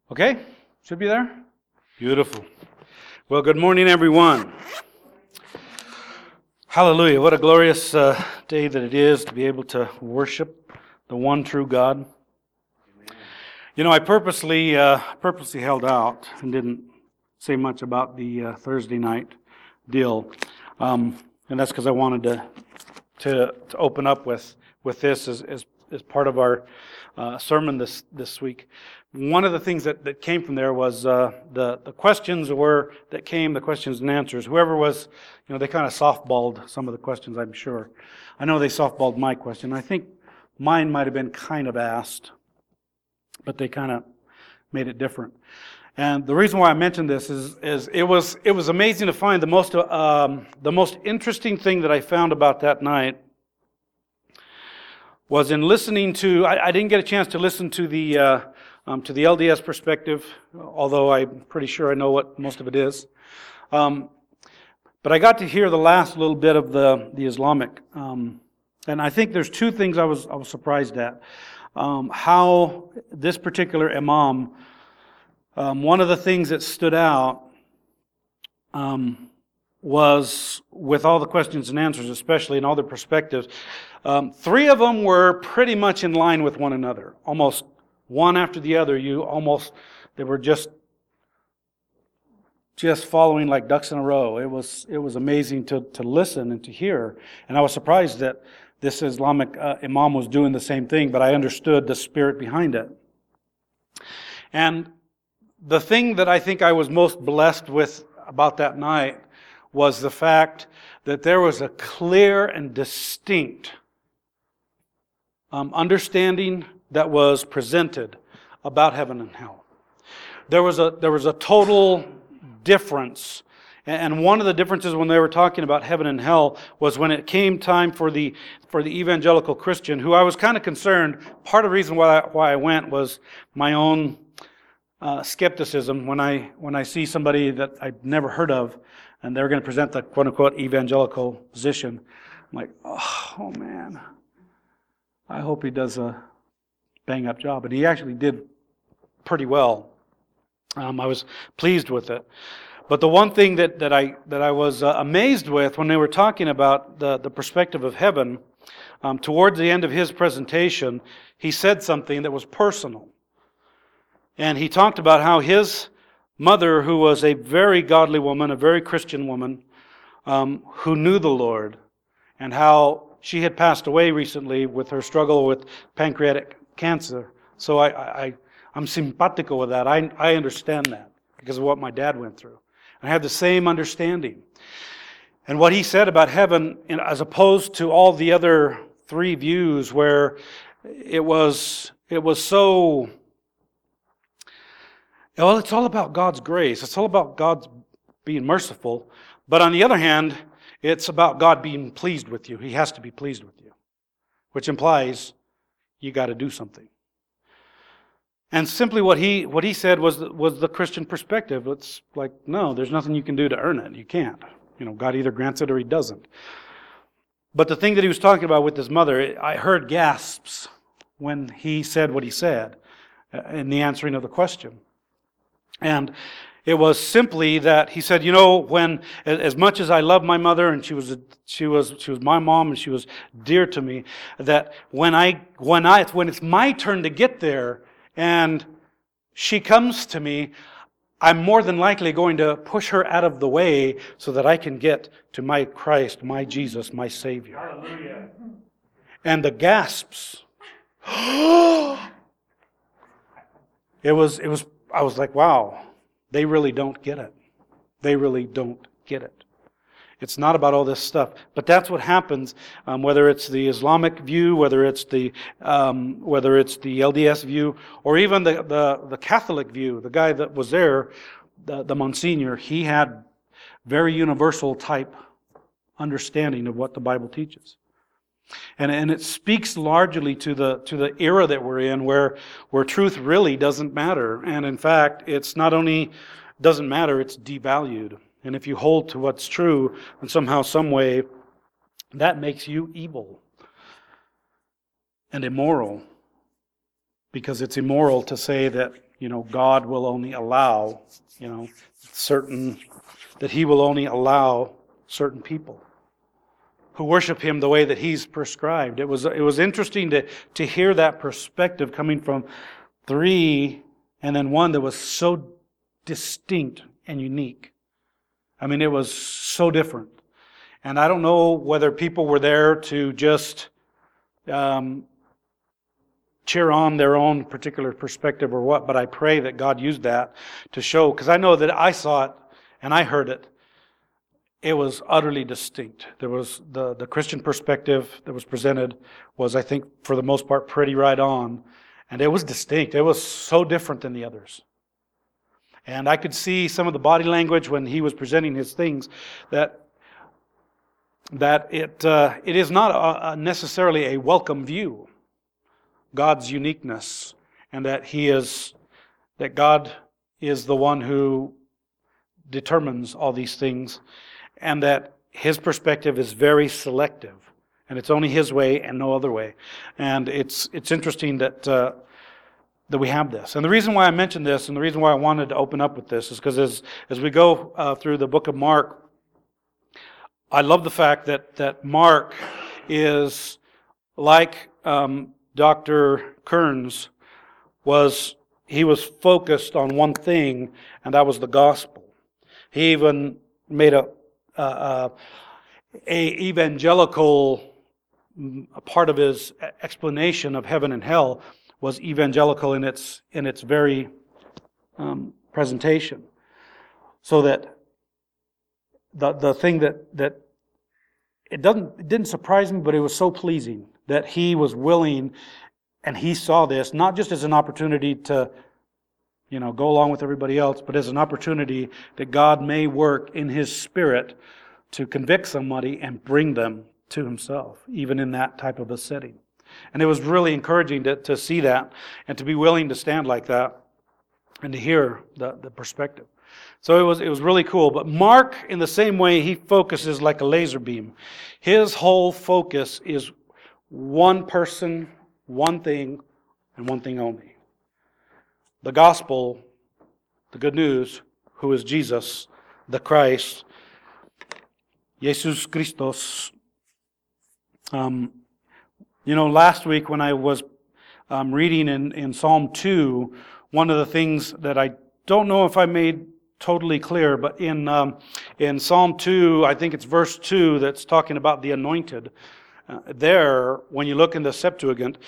Okay, should be there. Beautiful. Well, good morning, everyone. Hallelujah. What a glorious day that it is to be able to worship the one true God. You know, I purposely held out and didn't say much about the Thursday night deal, and that's because I wanted to open up with this as part of our sermon this week. One of the things that came from there was the questions the questions and answers. Whoever was, they kind of softballed some of the questions, I'm sure. I know they softballed my question. I think mine might have been kind of asked, but they kind of made it different. And the reason why I mentioned this is it was amazing to find the most interesting thing that I found about that night was in listening to. I didn't get a chance to listen to the LDS perspective, although I'm pretty sure I know what most of it is. But I got to hear the last little bit of the Islamic, and I think there's two things I was surprised at. How this particular imam, one of the things that stood out was with all the questions and answers, especially in all the perspectives, three of them were pretty much in line with one another, almost one after the other. They were just following like ducks in a row. It was amazing to listen and to hear, and I was surprised that this Islamic imam was doing the same thing, but I understood the spirit behind it. And the thing that I think I was most blessed with about that night was the fact that there was a clear and distinct understanding that was presented about heaven and hell. There was a total difference. And one of the differences when they were talking about heaven and hell was when it came time for the evangelical Christian, who I was kind of concerned. Part of the reason why I went was my own skepticism when I see somebody that I'd never heard of, and they're going to present the quote-unquote evangelical position. I'm like, oh man, I hope he does a bang-up job. And he actually did pretty well. I was pleased with it. But the one thing that I was amazed with when they were talking about the perspective of heaven, towards the end of his presentation, he said something that was personal. And he talked about how his mother, who was a very godly woman, a very Christian woman, who knew the Lord, and how she had passed away recently with her struggle with pancreatic cancer. So I'm simpatico with that. I understand that because of what my dad went through. I have the same understanding. And what he said about heaven, as opposed to all the other three views where it was so, well, it's all about God's grace. It's all about God being merciful. But on the other hand, it's about God being pleased with you. He has to be pleased with you, which implies you got to do something. And simply what he said was the Christian perspective. It's like, no, there's nothing you can do to earn it. You can't. God either grants it or He doesn't. But the thing that he was talking about with his mother, I heard gasps when he said what he said in the answering of the question. And it was simply that he said, when as much as I love my mother, and she was my mom and she was dear to me, that when it's my turn to get there and she comes to me, I'm more than likely going to push her out of the way so that I can get to my Christ, my Jesus, my Savior. Hallelujah. And the gasps. I was like, wow. They really don't get it. They really don't get it. It's not about all this stuff. But that's what happens, whether it's the Islamic view, whether it's the LDS view, or even the Catholic view. The guy that was there, the Monsignor, he had very universal type understanding of what the Bible teaches. And it speaks largely to the era that we're in, where truth really doesn't matter. And in fact, it's not only doesn't matter, it's devalued. And if you hold to what's true, and somehow, some way, that makes you evil and immoral. Because it's immoral to say that God will only allow, that He will only allow certain people who worship Him the way that He's prescribed. It was interesting to hear that perspective coming from three and then one that was so distinct and unique. I mean, it was so different. And I don't know whether people were there to just cheer on their own particular perspective or what, but I pray that God used that to show, because I know that I saw it and I heard it. It was utterly distinct. There was the Christian perspective that was presented was, I think, for the most part, pretty right on. And it was distinct. It was so different than the others. And I could see some of the body language when he was presenting his things that it is not necessarily a welcome view, God's uniqueness, and that God is the one who determines all these things, and that His perspective is very selective, and it's only His way and no other way. And it's interesting that we have this. And the reason why I mentioned this, and the reason why I wanted to open up with this, is because as we go through the book of Mark, I love the fact that Mark is like Dr. Kearns he was focused on one thing, and that was the gospel. He even made a evangelical part of his explanation of heaven and hell was evangelical in its very presentation. So that the thing that it didn't surprise me, but it was so pleasing that he was willing, and he saw this not just as an opportunity to go along with everybody else, but as an opportunity that God may work in His Spirit to convict somebody and bring them to Himself, even in that type of a setting. And it was really encouraging to see that and to be willing to stand like that and to hear the perspective. So it was really cool. But Mark, in the same way, he focuses like a laser beam. His whole focus is one person, one thing, and one thing only. The gospel, the good news, who is Jesus, the Christ, Jesus Christos. Last week when I was reading in Psalm 2, one of the things that I don't know if I made totally clear, but in Psalm 2, I think it's verse 2 that's talking about the anointed. There, when you look in the Septuagint,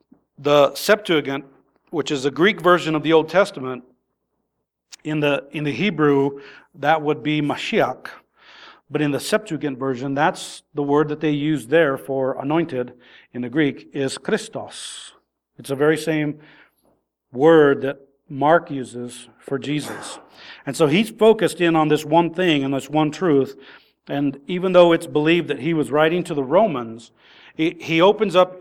which is a Greek version of the Old Testament, in the Hebrew, that would be Mashiach. But in the Septuagint version, that's the word that they use there for anointed in the Greek is Christos. It's the very same word that Mark uses for Jesus. And so he's focused in on this one thing and this one truth. And even though it's believed that he was writing to the Romans, he opens up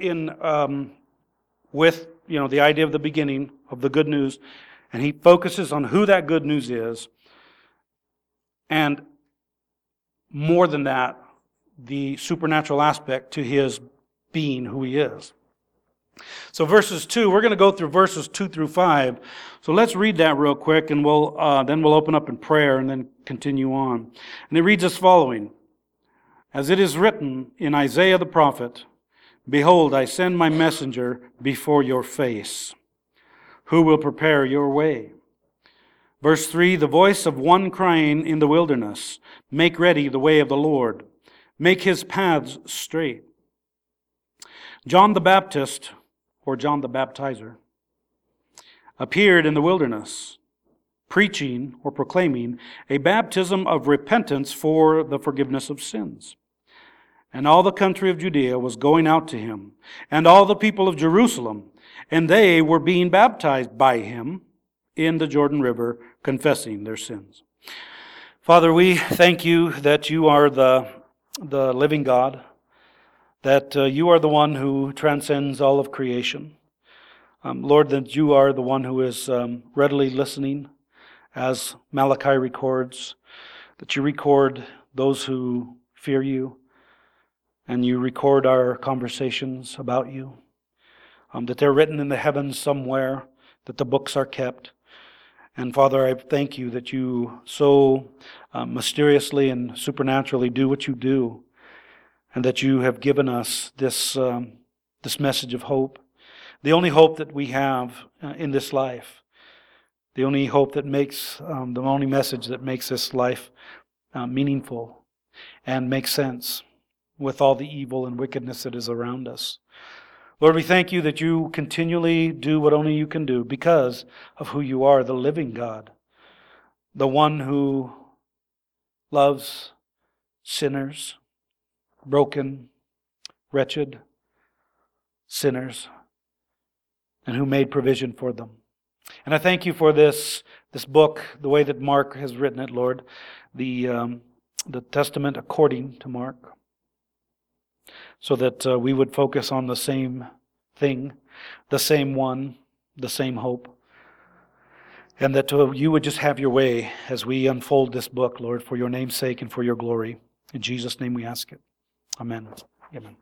with the idea of the beginning of the good news, and he focuses on who that good news is, and more than that, the supernatural aspect to his being, who he is. So we're going to go through verses 2 through 5. So let's read that real quick, and then we'll open up in prayer and then continue on. And it reads as following: As it is written in Isaiah the prophet, Behold, I send my messenger before your face, who will prepare your way. Verse 3, the voice of one crying in the wilderness, Make ready the way of the Lord, make His paths straight. John the Baptist, or John the Baptizer, appeared in the wilderness, preaching or proclaiming a baptism of repentance for the forgiveness of sins. And all the country of Judea was going out to him, and all the people of Jerusalem, and they were being baptized by him in the Jordan River, confessing their sins. Father, we thank you that you are the living God, that you are the one who transcends all of creation. Lord, that you are the one who is readily listening, as Malachi records, that you record those who fear you, and you record our conversations about you, that they're written in the heavens somewhere, that the books are kept. And Father, I thank you that you so mysteriously and supernaturally do what you do, and that you have given us this message of hope, the only hope that we have in this life, the only hope that makes, the only message that makes this life meaningful and makes sense with all the evil and wickedness that is around us. Lord, we thank you that you continually do what only you can do because of who you are, the living God, the one who loves sinners, broken, wretched sinners, and who made provision for them. And I thank you for this book, the way that Mark has written it, Lord, the Testament according to Mark, so that we would focus on the same thing, the same one, the same hope, and that you would just have your way as we unfold this book, Lord, for your name's sake and for your glory. In Jesus' name we ask it. Amen. Amen.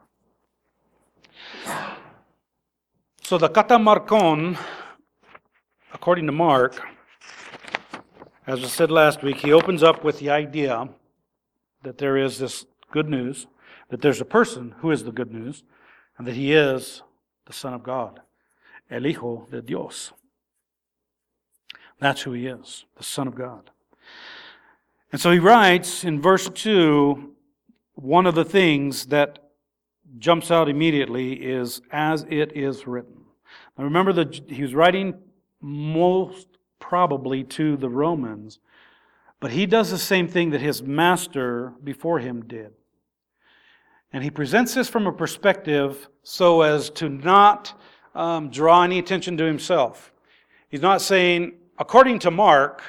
So the Katamarkon, according to Mark, as I said last week, he opens up with the idea that there is this good news, that there's a person who is the good news, and that he is the Son of God, El Hijo de Dios. That's who he is, the Son of God. And so he writes in verse 2, one of the things that jumps out immediately is, as it is written. Now remember that he was writing most probably to the Romans, but he does the same thing that his master before him did. And he presents this from a perspective so as to not draw any attention to himself. He's not saying, according to Mark,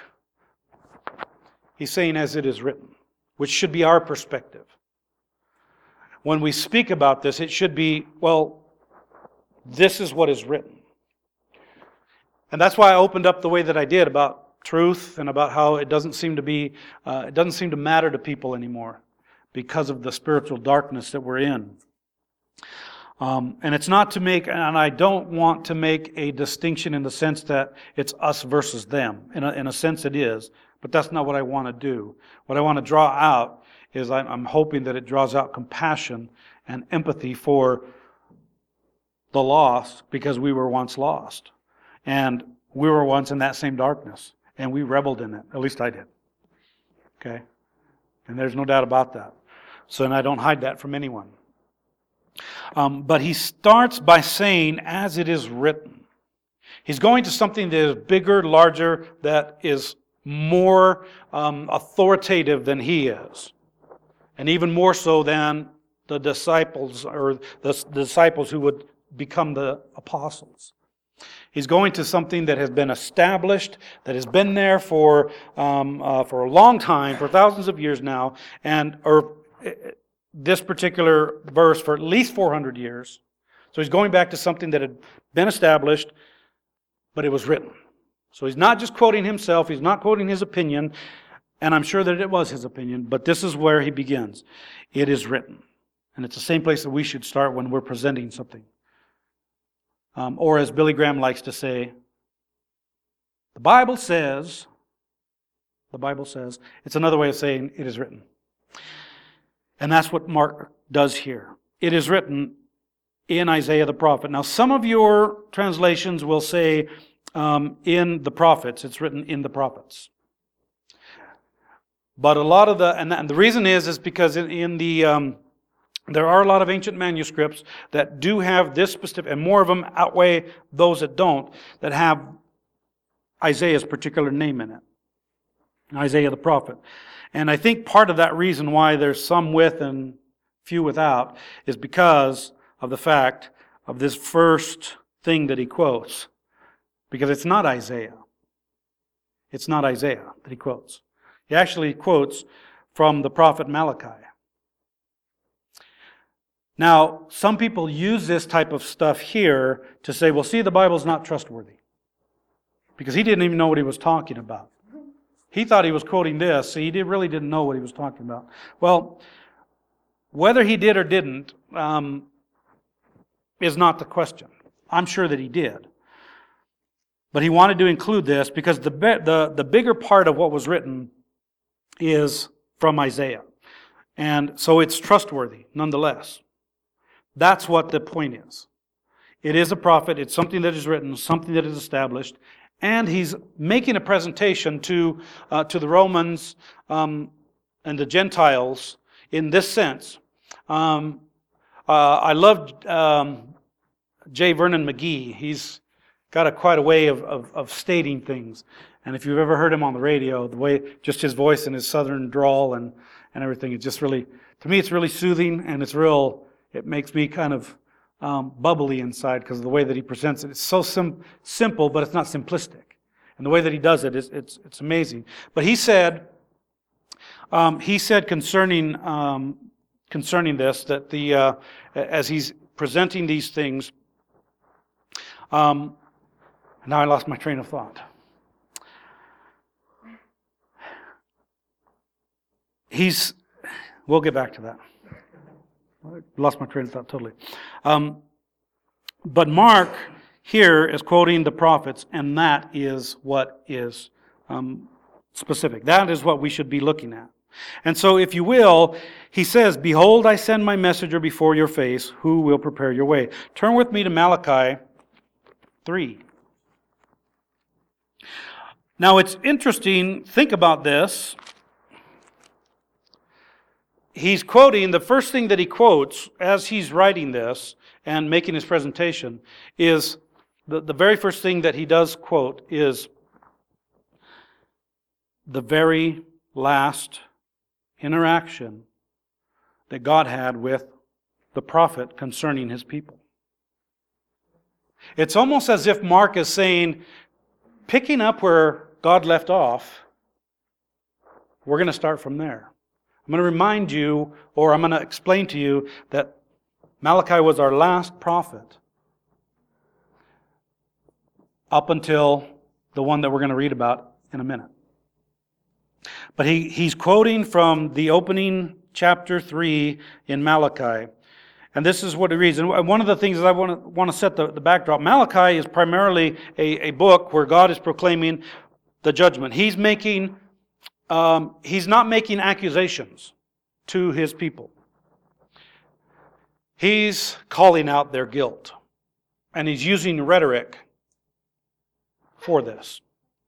he's saying, as it is written, which should be our perspective. When we speak about this, it should be, well, this is what is written. And that's why I opened up the way that I did about truth and about how it doesn't seem to matter to people anymore, because of the spiritual darkness that we're in. And it's not to make, and I don't want to make a distinction in the sense that it's us versus them. In a sense it is, but that's not what I want to do. What I want to draw out is I'm hoping that it draws out compassion and empathy for the lost, because we were once lost. And we were once in that same darkness, and we rebelled in it. At least I did. Okay? And there's no doubt about that. So, and I don't hide that from anyone. But he starts by saying, as it is written. He's going to something that is bigger, larger, that is more authoritative than he is. And even more so than the disciples, or the disciples who would become the apostles. He's going to something that has been established, that has been there for a long time, for thousands of years now, or this particular verse for at least 400 years. So he's going back to something that had been established, but it was written. So he's not just quoting himself, he's not quoting his opinion, and I'm sure that it was his opinion, but this is where he begins. It is written. And it's the same place that we should start when we're presenting something. Or as Billy Graham likes to say, the Bible says, it's another way of saying it is written. And that's what Mark does here. It is written in Isaiah the prophet. Now, some of your translations will say in the prophets. It's written in the prophets. But a lot of and the reason is because there are a lot of ancient manuscripts that do have this specific, and more of them outweigh those that don't, that have Isaiah's particular name in it. Isaiah the prophet. And I think part of that reason why there's some with and few without is because of the fact of this first thing that he quotes. Because it's not Isaiah. It's not Isaiah that he quotes. He actually quotes from the prophet Malachi. Now, some people use this type of stuff here to say, well, see, the Bible's not trustworthy. Because he didn't even know what he was talking about. He thought he was quoting this, so he really didn't know what he was talking about. Well, whether he did or didn't is not the question. I'm sure that he did. But he wanted to include this because the bigger part of what was written is from Isaiah. And so it's trustworthy nonetheless. That's what the point is. It is a prophet. It's something that is written, something that is established. And he's making a presentation to the Romans and the Gentiles in this sense. I love J. Vernon McGee. He's got quite a way of stating things. And if you've ever heard him on the radio, the way, just his voice and his southern drawl and everything, it's just really, to me, it's really soothing, and it makes me kind of bubbly inside because of the way that he presents it. It's so simple, but it's not simplistic. And the way that he does it, it's amazing. But he said concerning this, that as he's presenting these things, now I lost my train of thought. We'll get back to that. I lost my train of thought totally. But Mark here is quoting the prophets, and that is what is specific. That is what we should be looking at. And so, if you will, he says, "Behold, I send my messenger before your face, who will prepare your way." Turn with me to Malachi 3. Now, it's interesting, think about this. He's quoting, the first thing that he quotes as he's writing this and making his presentation is, the very first thing that he does quote is the very last interaction that God had with the prophet concerning his people. It's almost as if Mark is saying, picking up where God left off, we're going to start from there. I'm going to remind you, or I'm going to explain to you, that Malachi was our last prophet up until the one that we're going to read about in a minute. But he's quoting from the opening chapter 3 in Malachi. And this is what he reads. And one of the things that I want to set the backdrop, Malachi is primarily a book where God is proclaiming the judgment. He's not making accusations to his people. He's calling out their guilt. And he's using rhetoric for this.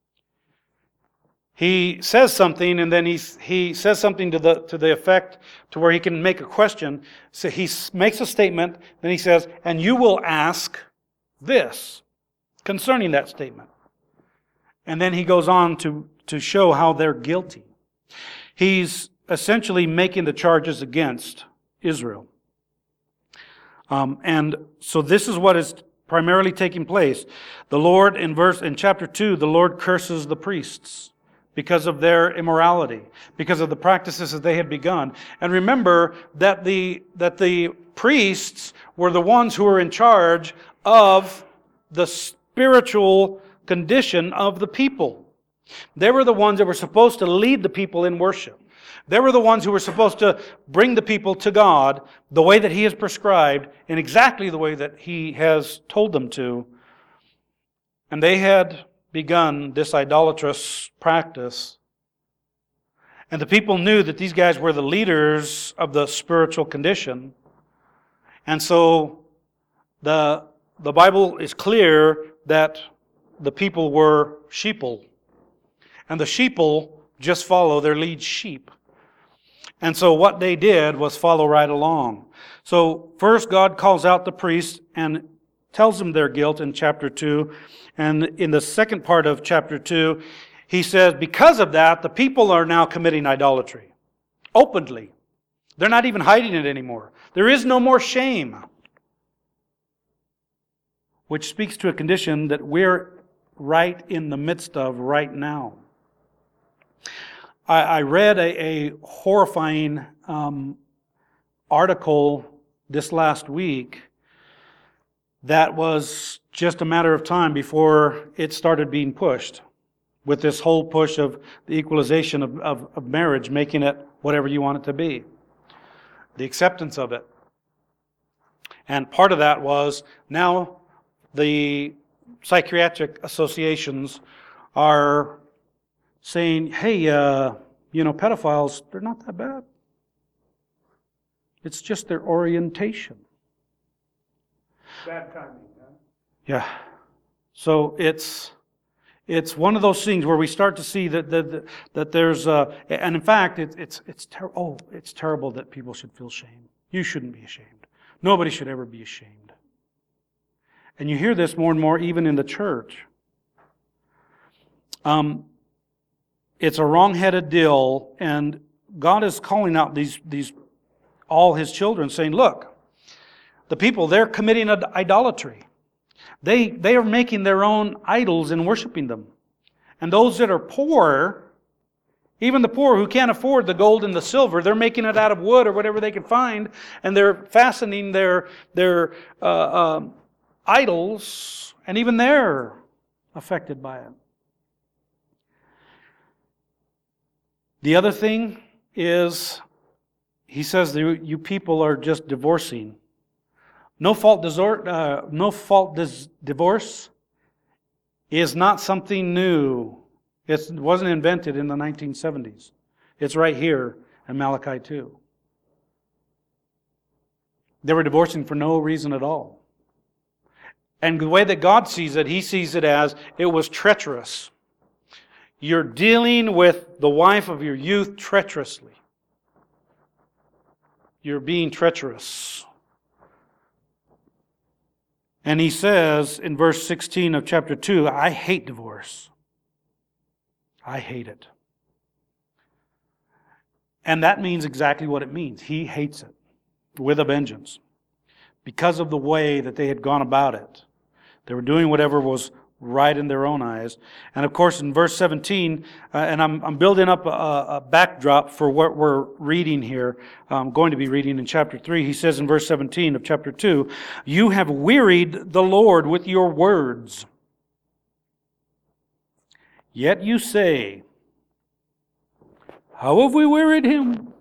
He says something, and then he says something to the effect to where he can make a question. So he makes a statement, then he says, "And you will ask this concerning that statement." And then he goes on to show how they're guilty. He's essentially making the charges against Israel. And so this is what is primarily taking place. The Lord, in chapter 2, the Lord curses the priests because of their immorality, because of the practices that they had begun. And remember that the priests were the ones who were in charge of the spiritual condition of the people. They were the ones that were supposed to lead the people in worship. They were the ones who were supposed to bring the people to God the way that He has prescribed, in exactly the way that He has told them to. And they had begun this idolatrous practice. And the people knew that these guys were the leaders of the spiritual condition. And so the Bible is clear that the people were sheeple. And the sheeple just follow their lead sheep. And so what they did was follow right along. So first God calls out the priests and tells them their guilt in chapter 2. And in the second part of chapter 2, he says, because of that, the people are now committing idolatry. Openly. They're not even hiding it anymore. There is no more shame. Which speaks to a condition that we're right in the midst of right now. I read a horrifying article this last week that was just a matter of time before it started being pushed, with this whole push of the equalization of marriage, making it whatever you want it to be, the acceptance of it. And part of that was now the psychiatric associations are saying, hey, pedophiles, they're not that bad. It's just their orientation. Bad timing, huh? Yeah. So it's one of those things where we start to see that there's and in fact it's terrible that people should feel shame. You shouldn't be ashamed. Nobody should ever be ashamed. And you hear this more and more even in the church. It's a wrong-headed deal, and God is calling out these all His children, saying, look, the people, they're committing idolatry. They are making their own idols and worshiping them. And those that are poor, even the poor who can't afford the gold and the silver, they're making it out of wood or whatever they can find, and they're fastening their idols, and even they're affected by it. The other thing is, he says that you people are just divorcing. No-fault divorce is not something new. It wasn't invented in the 1970s. It's right here in Malachi 2. They were divorcing for no reason at all. And the way that God sees it, He sees it as it was treacherous. You're dealing with the wife of your youth treacherously. You're being treacherous. And He says in verse 16 of chapter 2, I hate divorce. I hate it. And that means exactly what it means. He hates it with a vengeance because of the way that they had gone about it. They were doing whatever was right in their own eyes. And of course in verse 17, and I'm building up a backdrop for what we're reading here, I'm going to be reading in chapter 3. He says in verse 17 of chapter 2, you have wearied the Lord with your words. Yet you say, how have we wearied Him?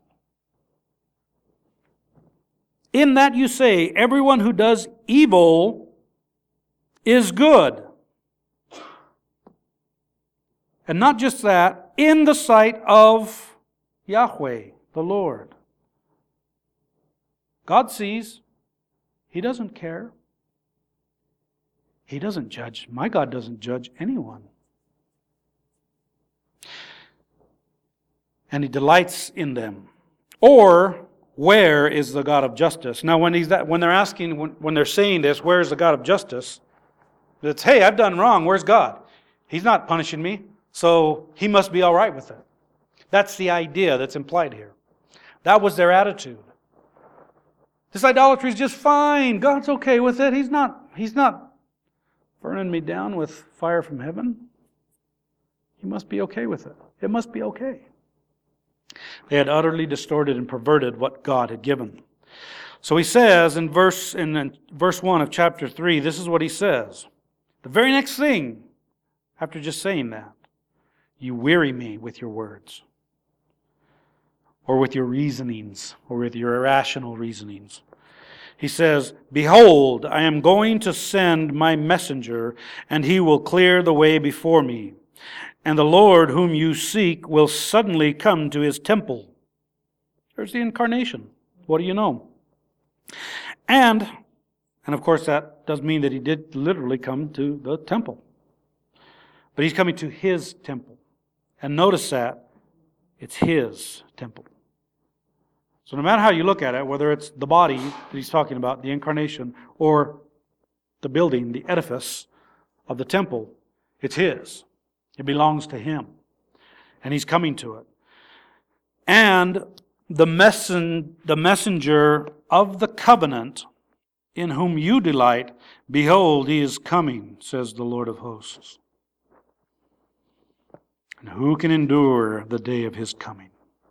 In that you say, everyone who does evil is good. And not just that, in the sight of Yahweh, the Lord. God sees. He doesn't care. He doesn't judge. My God doesn't judge anyone. And He delights in them. Or, where is the God of justice? Now, when they're saying this, where is the God of justice? It's, hey, I've done wrong. Where's God? He's not punishing me. So He must be all right with it. That's the idea that's implied here. That was their attitude. This idolatry is just fine. God's okay with it. He's not burning me down with fire from heaven. He must be okay with it. It must be okay. They had utterly distorted and perverted what God had given. So he says in verse 1 of chapter 3, this is what he says. The very next thing, after just saying that, you weary me with your words, or with your reasonings, or with your irrational reasonings. He says, behold, I am going to send my messenger, and he will clear the way before me. And the Lord whom you seek will suddenly come to His temple. There's the incarnation. What do you know? And of course that does mean that He did literally come to the temple. But He's coming to His temple. And notice that it's His temple. So no matter how you look at it, whether it's the body that He's talking about, the incarnation, or the building, the edifice of the temple, it's His. It belongs to Him. And He's coming to it. And the messenger of the covenant in whom you delight, behold, He is coming, says the Lord of hosts. And who can endure the day of His coming?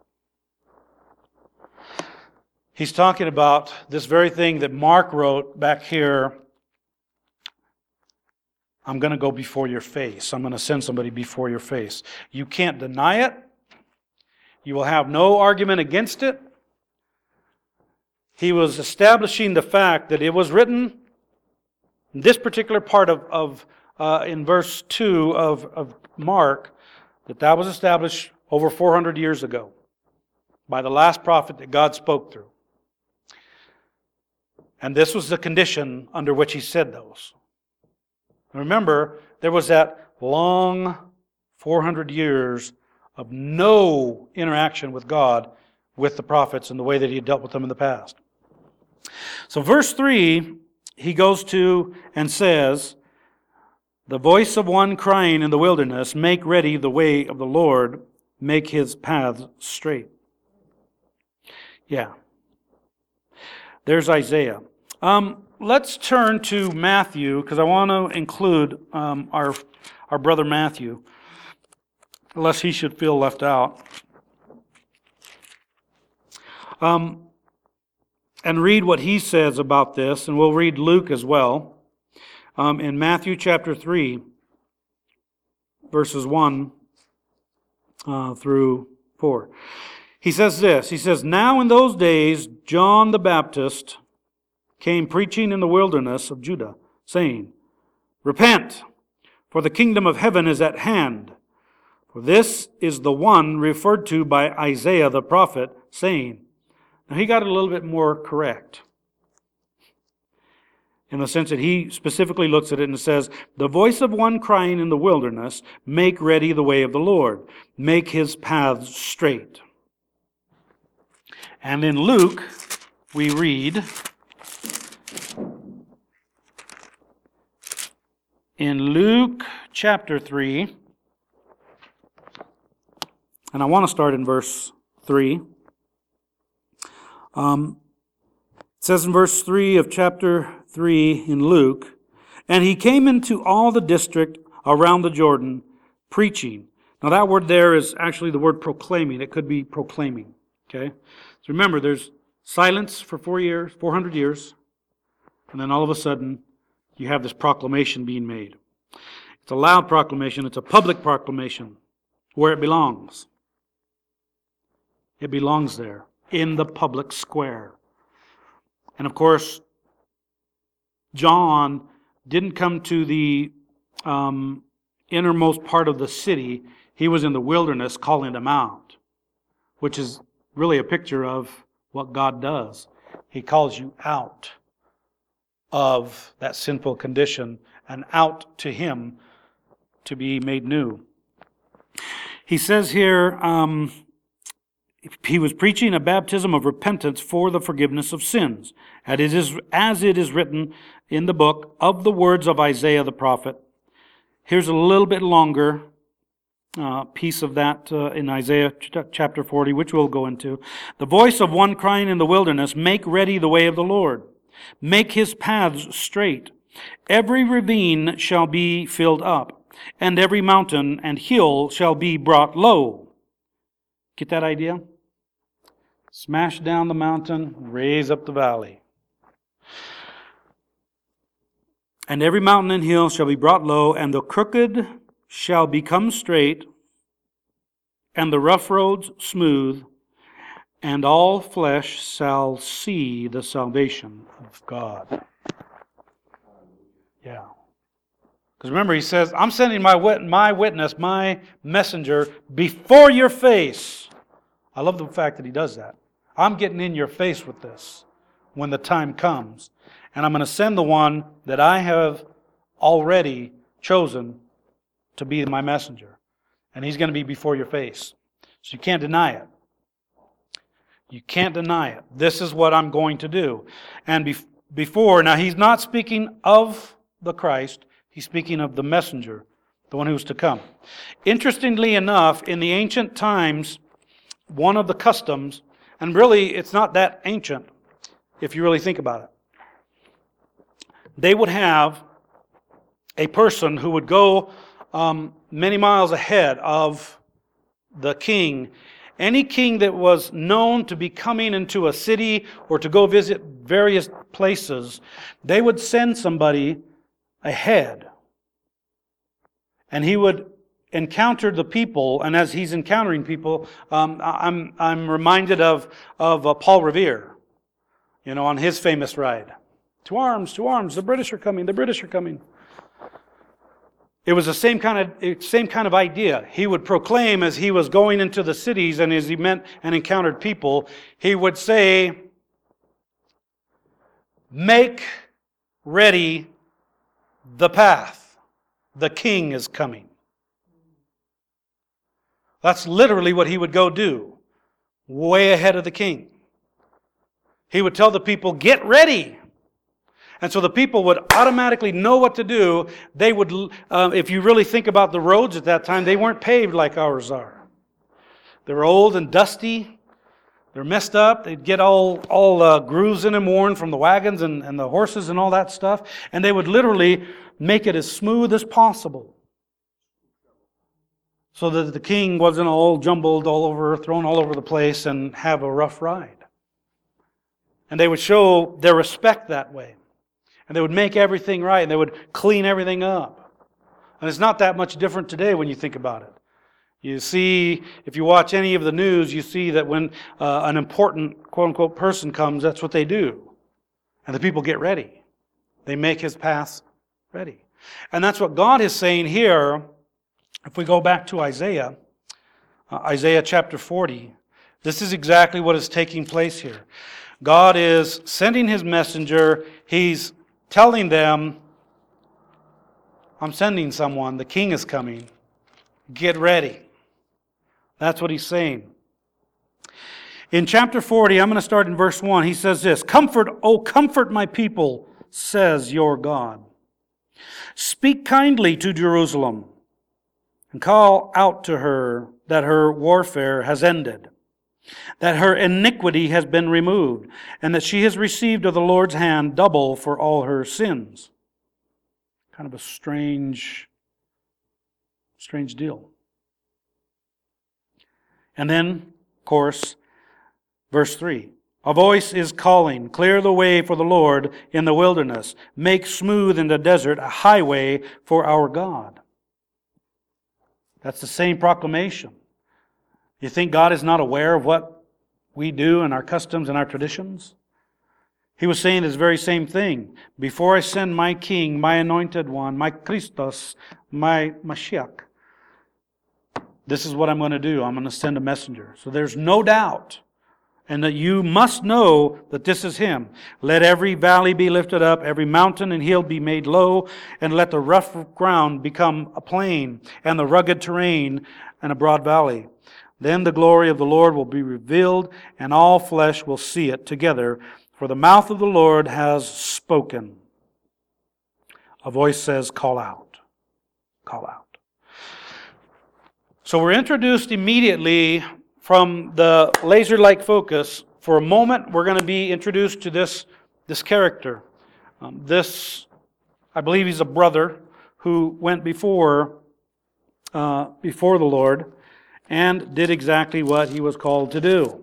He's talking about this very thing that Mark wrote back here. I'm going to go before your face. I'm going to send somebody before your face. You can't deny it. You will have no argument against it. He was establishing the fact that it was written This particular part of in verse 2 of Mark, that was established over 400 years ago by the last prophet that God spoke through. And this was the condition under which he said those. Remember, there was that long 400 years of no interaction with God, with the prophets, and the way that he had dealt with them in the past. So verse 3, he goes to and says, the voice of one crying in the wilderness, make ready the way of the Lord, make his paths straight. Yeah. There's Isaiah. Let's turn to Matthew, because I want to include our brother Matthew, lest he should feel left out. And read what he says about this, and we'll read Luke as well. In Matthew chapter 3, verses 1 through 4. He says this, he says, now in those days John the Baptist came preaching in the wilderness of Judah, saying, repent, for the kingdom of heaven is at hand. For this is the one referred to by Isaiah the prophet, saying, now he got it a little bit more correct, in the sense that he specifically looks at it and says, the voice of one crying in the wilderness, make ready the way of the Lord, make his paths straight. And in Luke, we read, in Luke chapter 3, and I want to start in verse 3. It says in verse 3 of chapter 3 in Luke, and he came into all the district around the Jordan, preaching. Now that word there is actually the word proclaiming. It could be proclaiming. Okay? So remember, there's silence for 400 years, and then all of a sudden, you have this proclamation being made. It's a loud proclamation. It's a public proclamation where it belongs. It belongs there, in the public square. And of course, John didn't come to the innermost part of the city. He was in the wilderness calling them out, which is really a picture of what God does. He calls you out of that sinful condition and out to Him to be made new. He says here, he was preaching a baptism of repentance for the forgiveness of sins, as it is written in the book of the words of Isaiah the prophet. Here's a little bit longer piece of that in Isaiah chapter 40, which we'll go into. The voice of one crying in the wilderness, make ready the way of the Lord. Make his paths straight. Every ravine shall be filled up, and every mountain and hill shall be brought low. Get that idea? Smash down the mountain, raise up the valley. And every mountain and hill shall be brought low, and the crooked shall become straight, and the rough roads smooth, and all flesh shall see the salvation of God. Yeah. Because remember, he says, I'm sending my witness, my messenger, before your face. I love the fact that he does that. I'm getting in your face with this when the time comes. And I'm going to send the one that I have already chosen to be my messenger. And he's going to be before your face. So you can't deny it. You can't deny it. This is what I'm going to do. And before, now he's not speaking of the Christ. He's speaking of the messenger, the one who's to come. Interestingly enough, in the ancient times, one of the customs, and really it's not that ancient if you really think about it, they would have a person who would go many miles ahead of the king. Any king that was known to be coming into a city or to go visit various places, they would send somebody ahead. And he would encounter the people, and as he's encountering people, I'm reminded of Paul Revere, on his famous ride. To arms, to arms. The British are coming, the British are coming. It was the same kind of idea. He would proclaim as he was going into the cities and as he met and encountered people, he would say, make ready the path. The king is coming. That's literally what he would go do, way ahead of the king. He would tell the people, get ready. And so the people would automatically know what to do. They would, if you really think about the roads at that time, they weren't paved like ours are. They were old and dusty. They're messed up. They'd get all grooves in them worn from the wagons and the horses and all that stuff. And they would literally make it as smooth as possible, so that the king wasn't all jumbled all over, thrown all over the place and have a rough ride. And they would show their respect that way. And they would make everything right. And they would clean everything up. And it's not that much different today when you think about it. You see, if you watch any of the news, you see that when an important, quote-unquote, person comes, that's what they do. And the people get ready. They make his path ready. And that's what God is saying here. If we go back to Isaiah chapter 40, this is exactly what is taking place here. God is sending his messenger. He's telling them, I'm sending someone. The king is coming. Get ready. That's what he's saying. In chapter 40, I'm going to start in verse 1. He says this, comfort, O comfort my people, says your God. Speak kindly to Jerusalem and call out to her that her warfare has ended, that her iniquity has been removed, and that she has received of the Lord's hand double for all her sins. Kind of a strange deal. And then, of course, verse 3. A voice is calling, clear the way for the Lord in the wilderness. Make smooth in the desert a highway for our God. That's the same proclamation. You think God is not aware of what we do and our customs and our traditions? He was saying this very same thing. Before I send my king, my anointed one, my Christos, my Mashiach, this is what I'm going to do. I'm going to send a messenger. So there's no doubt. And that you must know that this is him. Let every valley be lifted up, every mountain and hill be made low, and let the rough ground become a plain, and the rugged terrain and a broad valley. Then the glory of the Lord will be revealed, and all flesh will see it together, for the mouth of the Lord has spoken. A voice says, call out. Call out. So we're introduced immediately from the laser-like focus. For a moment, we're going to be introduced to this character. I believe he's a brother who went before the Lord and did exactly what he was called to do.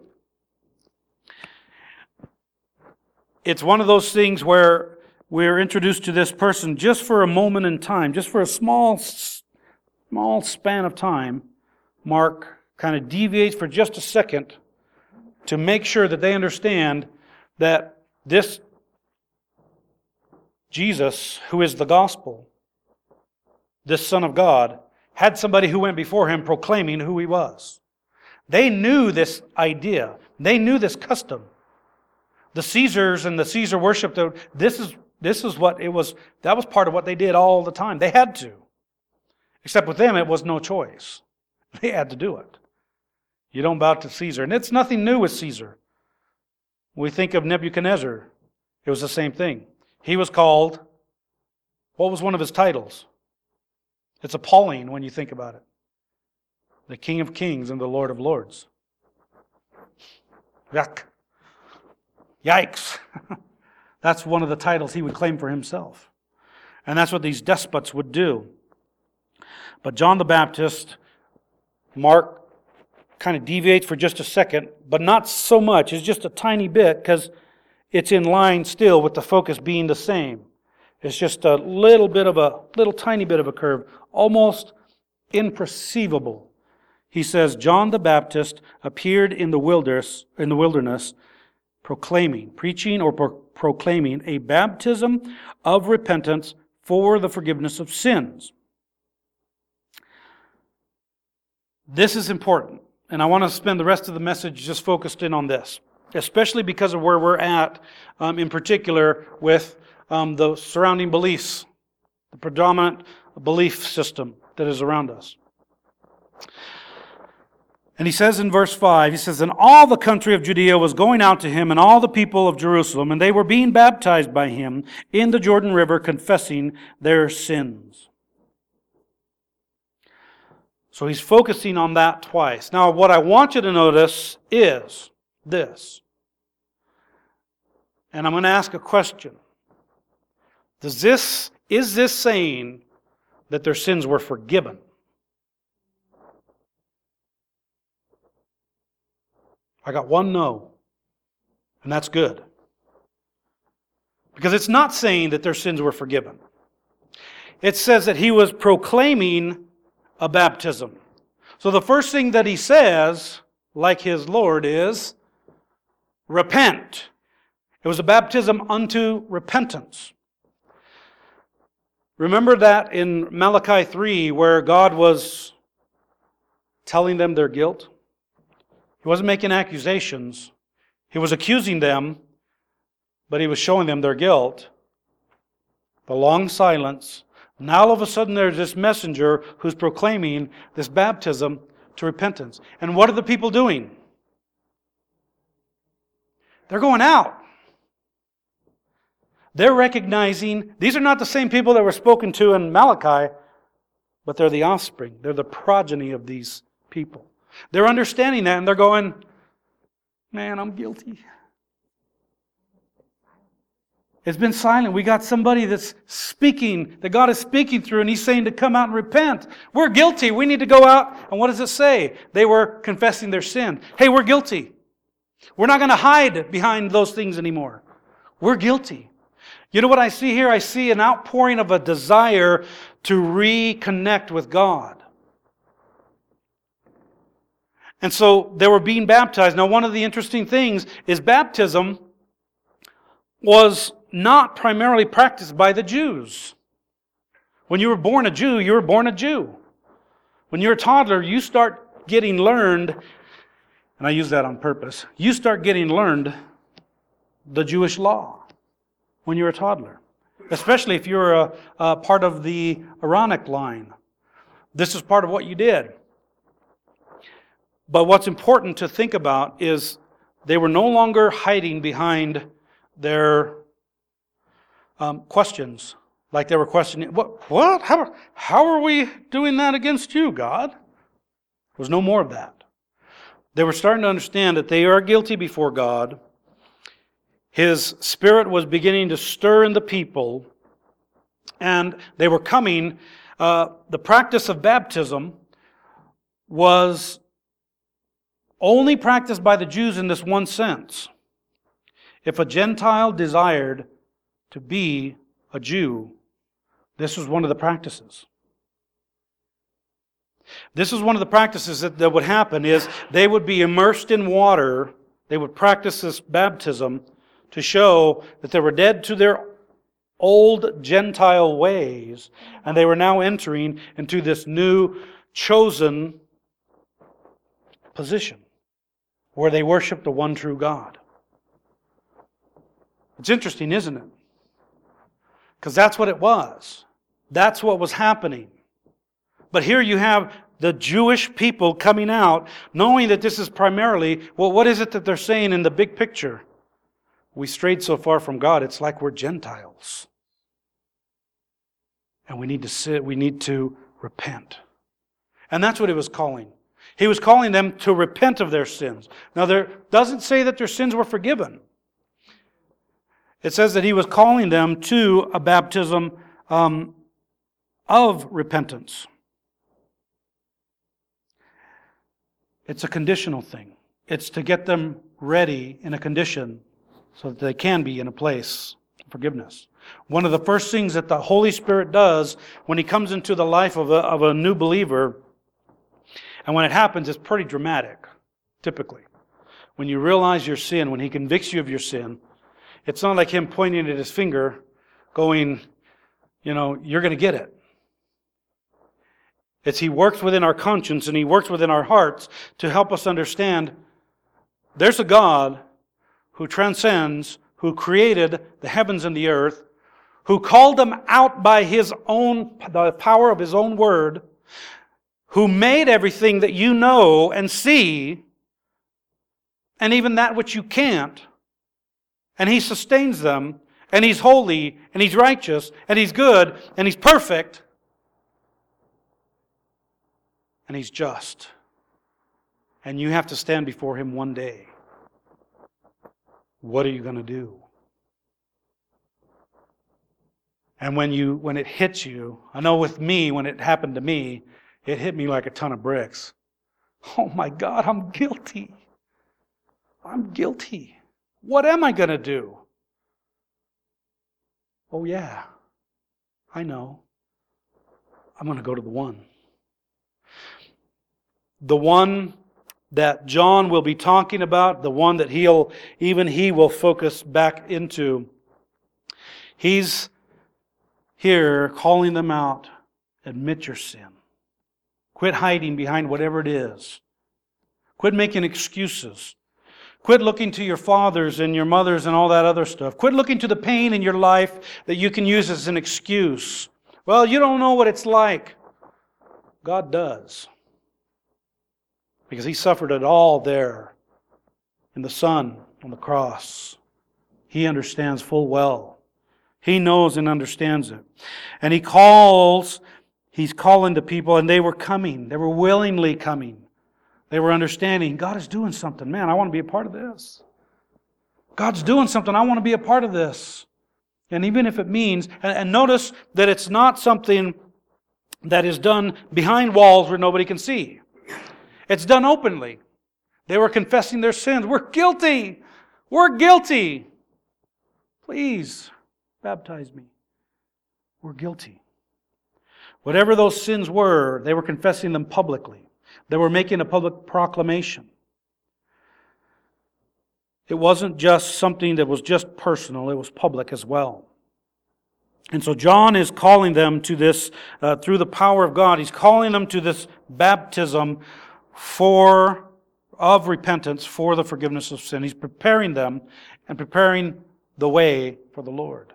It's one of those things where we're introduced to this person just for a moment in time, just for a small span of time. Mark kind of deviates for just a second to make sure that they understand that this Jesus, who is the gospel, this Son of God, had somebody who went before him proclaiming who he was. They knew this idea. They knew this custom. The Caesars and the Caesar worship, this is what it was. That was part of what they did all the time. They had to. Except with them, it was no choice. They had to do it. You don't bow to Caesar. And it's nothing new with Caesar. We think of Nebuchadnezzar. It was the same thing. He was called, what was one of his titles? It's appalling when you think about it. The King of Kings and the Lord of Lords. Yuck. Yikes. That's one of the titles he would claim for himself. And that's what these despots would do. But John the Baptist, Mark kind of deviates for just a second, but not so much. It's just a tiny bit because it's in line still with the focus being the same. It's just a little tiny bit of a curve, almost imperceivable. He says, John the Baptist appeared in the wilderness, proclaiming, preaching or proclaiming a baptism of repentance for the forgiveness of sins. This is important, and I want to spend the rest of the message just focused in on this, especially because of where we're at, in particular with the surrounding beliefs, the predominant belief system that is around us. And he says in verse 5, he says, "And all the country of Judea was going out to him, and all the people of Jerusalem, and they were being baptized by him in the Jordan River, confessing their sins." So he's focusing on that twice. Now, what I want you to notice is this. And I'm going to ask a question. Is this saying that their sins were forgiven? I got one no, and that's good. Because it's not saying that their sins were forgiven. It says that he was proclaiming a baptism. So the first thing that he says, like his Lord, is repent. It was a baptism unto repentance. Remember that in Malachi 3 where God was telling them their guilt? He wasn't making accusations. He was accusing them, but he was showing them their guilt. The long silence. Now all of a sudden there's this messenger who's proclaiming this baptism to repentance. And what are the people doing? They're going out. They're recognizing these are not the same people that were spoken to in Malachi, but they're the offspring. They're the progeny of these people. They're understanding that and they're going, man, I'm guilty. It's been silent. We got somebody that's speaking, that God is speaking through, and He's saying to come out and repent. We're guilty. We need to go out. And what does it say? They were confessing their sin. Hey, we're guilty. We're not going to hide behind those things anymore. We're guilty. You know what I see here? I see an outpouring of a desire to reconnect with God. And so they were being baptized. Now, one of the interesting things is baptism was not primarily practiced by the Jews. When you were born a Jew, you were born a Jew. When you're a toddler, you start getting learned, and I use that on purpose, you start getting learned the Jewish law when you're a toddler. Especially if you're a part of the Aaronic line. This is part of what you did. But what's important to think about is they were no longer hiding behind their questions. Like they were questioning, what? How are we doing that against you, God? There was no more of that. They were starting to understand that they are guilty before God. His Spirit was beginning to stir in the people. And they were coming. The practice of baptism was only practiced by the Jews in this one sense. If a Gentile desired to be a Jew, this was one of the practices. This is one of the practices that would happen is they would be immersed in water. They would practice this baptism to show that they were dead to their old Gentile ways, and they were now entering into this new chosen position where they worship the one true God. It's interesting, isn't it? Because that's what it was. That's what was happening. But here you have the Jewish people coming out, knowing that this is primarily, well, what is it that they're saying in the big picture? We strayed so far from God, it's like we're Gentiles. And we need to repent. And that's what He was calling. He was calling them to repent of their sins. Now, there doesn't say that their sins were forgiven. It says that He was calling them to a baptism of repentance. It's a conditional thing. It's to get them ready in a condition so that they can be in a place of forgiveness. One of the first things that the Holy Spirit does when He comes into the life of a new believer, and when it happens, it's pretty dramatic, typically. When you realize your sin, when He convicts you of your sin, It's not like Him pointing at His finger, going, you're going to get it. It's He works within our conscience and He works within our hearts to help us understand there's a God who transcends, who created the heavens and the earth, who called them out by the power of His own word, who made everything that you know and see, and even that which you can't, and He sustains them, and He's holy, and He's righteous, and He's good, and He's perfect, and He's just. And you have to stand before Him one day. What are you going to do? And when it hits you, I know with me, when it happened to me, it hit me like a ton of bricks. Oh my God, I'm guilty. I'm guilty. What am I going to do? Oh yeah, I know. I'm going to go to the one. The one that John will be talking about, the one that he will focus back into. He's here calling them out. Admit your sin. Quit hiding behind whatever it is. Quit making excuses. Quit looking to your fathers and your mothers and all that other stuff. Quit looking to the pain in your life that you can use as an excuse. Well, you don't know what it's like. God does. Because He suffered it all there in the Son on the cross. He understands full well. He knows and understands it. And He's calling to people, and they were coming. They were willingly coming. They were understanding, God is doing something. Man, I want to be a part of this. God's doing something. I want to be a part of this. And even if it means, and notice that it's not something that is done behind walls where nobody can see. It's done openly. They were confessing their sins. We're guilty. We're guilty. Please, baptize me. We're guilty. Whatever those sins were, they were confessing them publicly. They were making a public proclamation. It wasn't just something that was just personal, it was public as well. And so John is calling them to this, through the power of God, he's calling them to this baptism of repentance for the forgiveness of sin. He's preparing them and preparing the way for the Lord.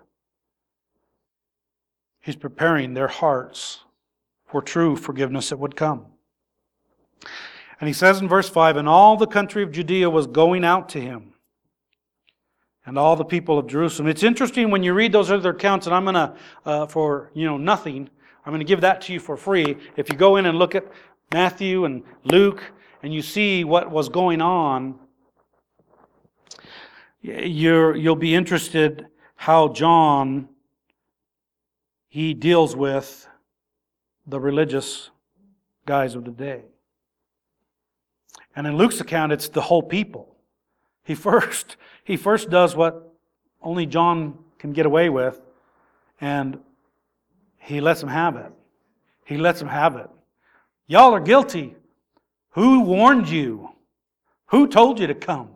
He's preparing their hearts for true forgiveness that would come. And he says in verse 5, and all the country of Judea was going out to him, and all the people of Jerusalem. It's interesting when you read those other accounts, and I'm going to, for nothing, I'm going to give that to you for free. If you go in and look at Matthew and Luke, and you see what was going on, you'll be interested how John, he deals with the religious guys of the day. And in Luke's account, it's the whole people. He first does what only John can get away with, and he lets them have it. He lets them have it. Y'all are guilty. Who warned you? Who told you to come?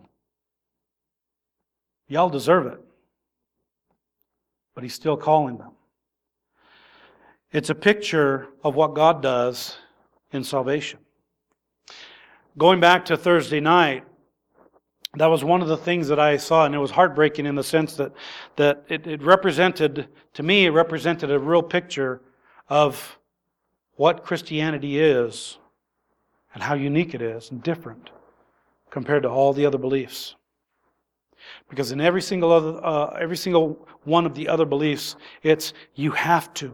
Y'all deserve it. But he's still calling them. It's a picture of what God does in salvation. Going back to Thursday night, that was one of the things that I saw, and it was heartbreaking in the sense that it represented, to me, it represented a real picture of what Christianity is and how unique it is and different compared to all the other beliefs. Because in every single one of the other beliefs, it's you have to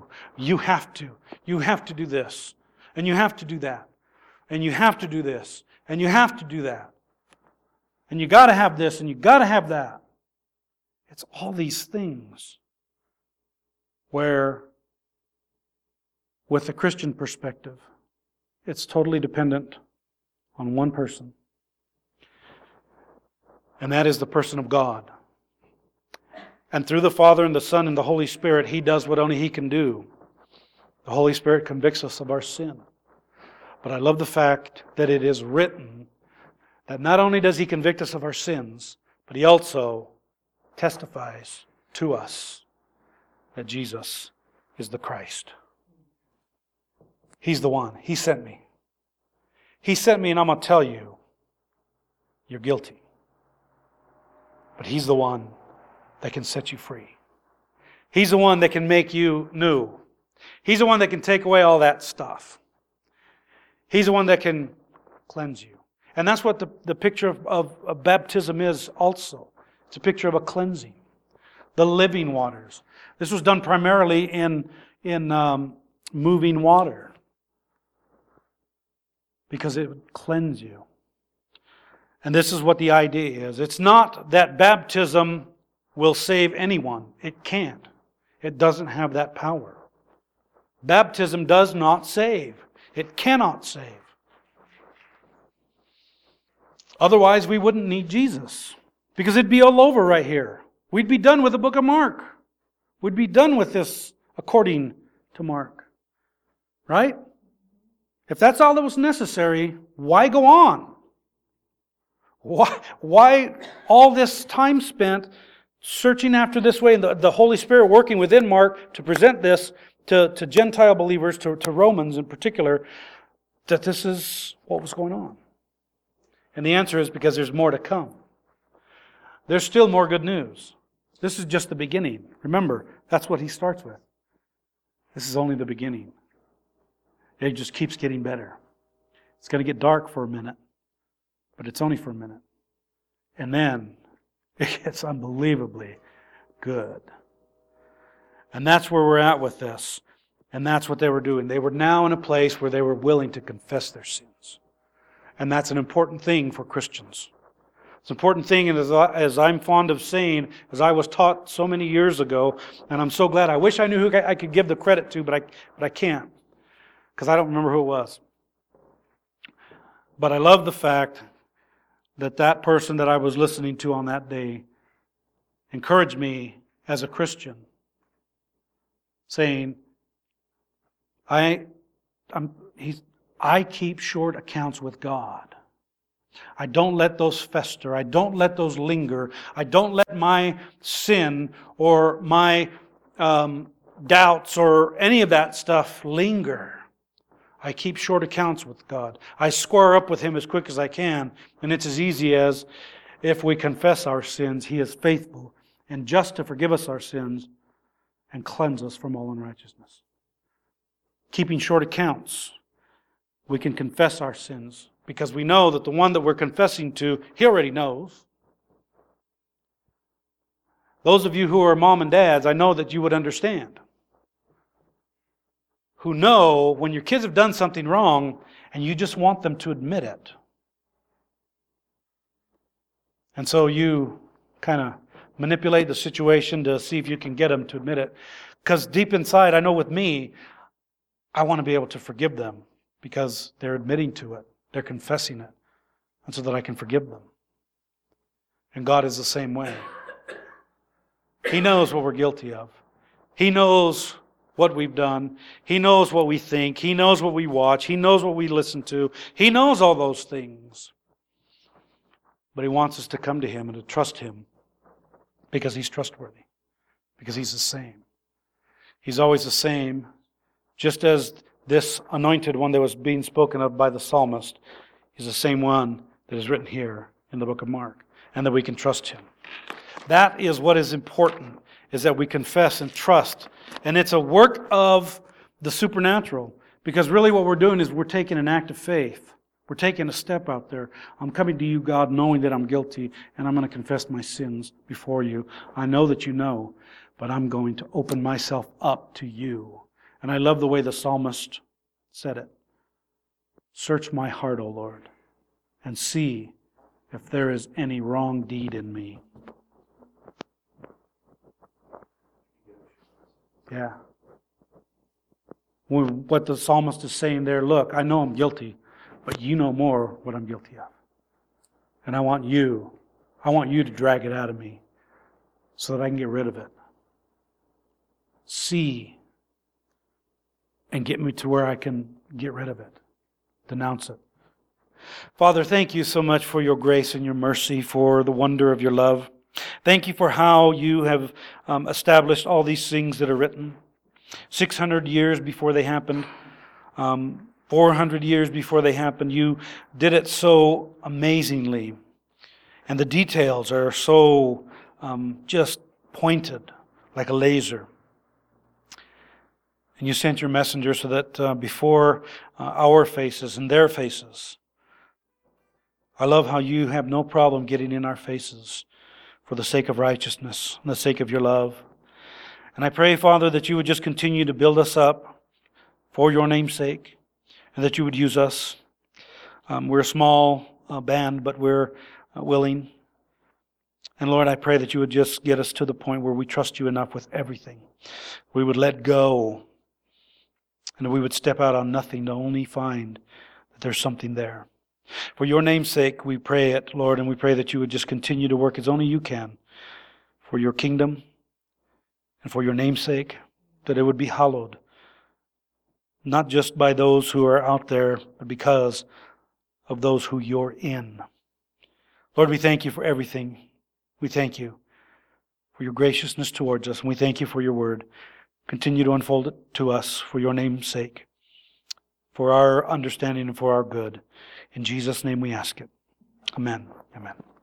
do this, and you have to do that, and you have to do this, and you have to do that. And you got to have this, and you got to have that. It's all these things where, with the Christian perspective, it's totally dependent on one person. And that is the person of God. And through the Father and the Son and the Holy Spirit, He does what only He can do. The Holy Spirit convicts us of our sin. But I love the fact that it is written that not only does He convict us of our sins, but He also testifies to us that Jesus is the Christ. He's the one. He sent me. He sent me, and I'm going to tell you, you're guilty. But He's the one that can set you free. He's the one that can make you new. He's the one that can take away all that stuff. He's the one that can cleanse you. And that's what the picture of baptism is also. It's a picture of a cleansing. The living waters. This was done primarily in moving water, because it would cleanse you. And this is what the idea is. It's not that baptism will save anyone. It can't. It doesn't have that power. Baptism does not save. It cannot save. Otherwise, we wouldn't need Jesus, because it'd be all over right here. We'd be done with the book of Mark. We'd be done with this according to Mark. Right? If that's all that was necessary, why go on? Why all this time spent searching after this way, and the Holy Spirit working within Mark to present this to Gentile believers, to Romans in particular, that this is what was going on? And the answer is because there's more to come. There's still more good news. This is just the beginning. Remember, that's what he starts with. This is only the beginning. It just keeps getting better. It's going to get dark for a minute, but it's only for a minute. And then it gets unbelievably good. And that's where we're at with this. And that's what they were doing. They were now in a place where they were willing to confess their sins. And that's an important thing for Christians. It's an important thing, and as I'm fond of saying, as I was taught so many years ago, and I'm so glad, I wish I knew who I could give the credit to, but I can't, because I don't remember who it was. But I love the fact that person that I was listening to on that day encouraged me as a Christian, saying, I keep short accounts with God. I don't let those fester. I don't let those linger. I don't let my sin or my doubts or any of that stuff linger. I keep short accounts with God. I square up with Him as quick as I can. And it's as easy as, if we confess our sins, He is faithful and just to forgive us our sins and cleanse us from all unrighteousness. Keeping short accounts, we can confess our sins because we know that the one that we're confessing to, He already knows. Those of you who are mom and dads, I know that you would understand. Who know when your kids have done something wrong and you just want them to admit it. And so you kind of manipulate the situation to see if you can get them to admit it. Because deep inside, I know with me, I want to be able to forgive them because they're admitting to it. They're confessing it. And so that I can forgive them. And God is the same way. He knows what we're guilty of. He knows what we've done. He knows what we think. He knows what we watch. He knows what we listen to. He knows all those things. But He wants us to come to Him and to trust Him because He's trustworthy. Because He's the same. He's always the same. Just as this anointed one that was being spoken of by the psalmist is the same one that is written here in the book of Mark. And that we can trust Him. That is what is important, is that we confess and trust. And it's a work of the supernatural. Because really what we're doing is we're taking an act of faith. We're taking a step out there. I'm coming to you, God, knowing that I'm guilty, and I'm going to confess my sins before you. I know that you know, but I'm going to open myself up to you. And I love the way the psalmist said it. Search my heart, O Lord, and see if there is any wrong deed in me. Yeah. What the psalmist is saying there, look, I know I'm guilty, but you know more what I'm guilty of. And I want you to drag it out of me so that I can get rid of it. See and get me to where I can get rid of it. Denounce it. Father, thank you so much for your grace and your mercy, for the wonder of your love. Thank you for how you have established all these things that are written. 600 years before they happened, 400 years before they happened, you did it so amazingly. And the details are so just pointed like a laser. And you sent your messenger so that before our faces and their faces, I love how you have no problem getting in our faces for the sake of righteousness and the sake of your love. And I pray, Father, that you would just continue to build us up for your name's sake, and that you would use us. We're a small band, but we're willing. And Lord, I pray that you would just get us to the point where we trust you enough with everything. We would let go, and we would step out on nothing to only find that there's something there. For your name's sake, we pray it, Lord, and we pray that you would just continue to work as only you can for your kingdom and for your name's sake, that it would be hallowed, not just by those who are out there, but because of those who you're in. Lord, we thank you for everything. We thank you for your graciousness towards us, and we thank you for your word. Continue to unfold it to us for your name's sake, for our understanding and for our good. In Jesus' name we ask it. Amen. Amen.